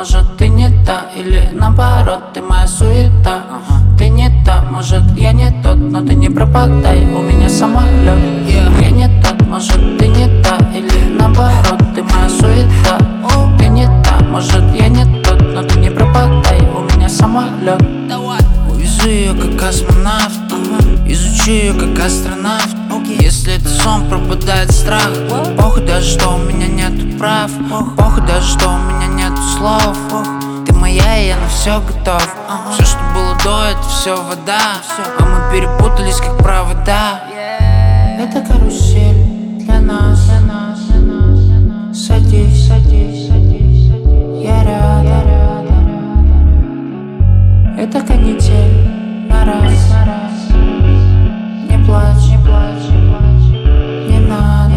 может ты не та, или наоборот, ты моя суета. Ты не та, может я не тот, но ты не пропадай, у меня самолет. Я не тот, может ты не та, или наоборот, ты моя суета. Ты не та, может я не тот, но ты не пропадай, у меня самолет. Увезу ее как космонавт, изучу ее как астронавт. Если это сон, пропадает страх. Похуй даже, что у меня нету прав. Похуй даже, что у меня нету слов. Ты моя, и я на все готов. Все, что было до, это все вода. А мы перепутались, как провода. Это карусель для нас. Садись, я рядом. Это канитель на раз. Не плачь, не надо.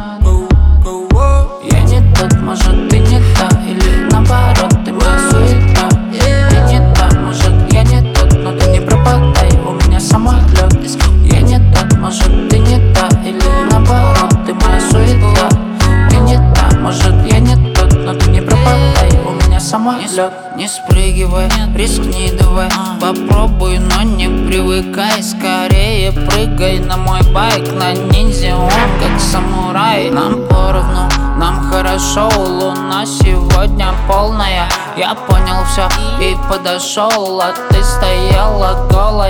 Я не тот, может ты не та, или наоборот, ты моя суета. Ты не та, может я не тот, но ты не пропадай, у меня самолет. Я не тот, может ты не та, или наоборот, ты моя суета. Ты не та, может я не тот, но ты не пропадай, у меня самолет. Не спрыгивай, рискни давай. Попробуй, но не привыкай. Скорее прыгай на мой байк. На ниндзя он как самурай. Нам поровну, нам хорошо. Луна сегодня полная. Я понял все и подошел, а ты стояла голая.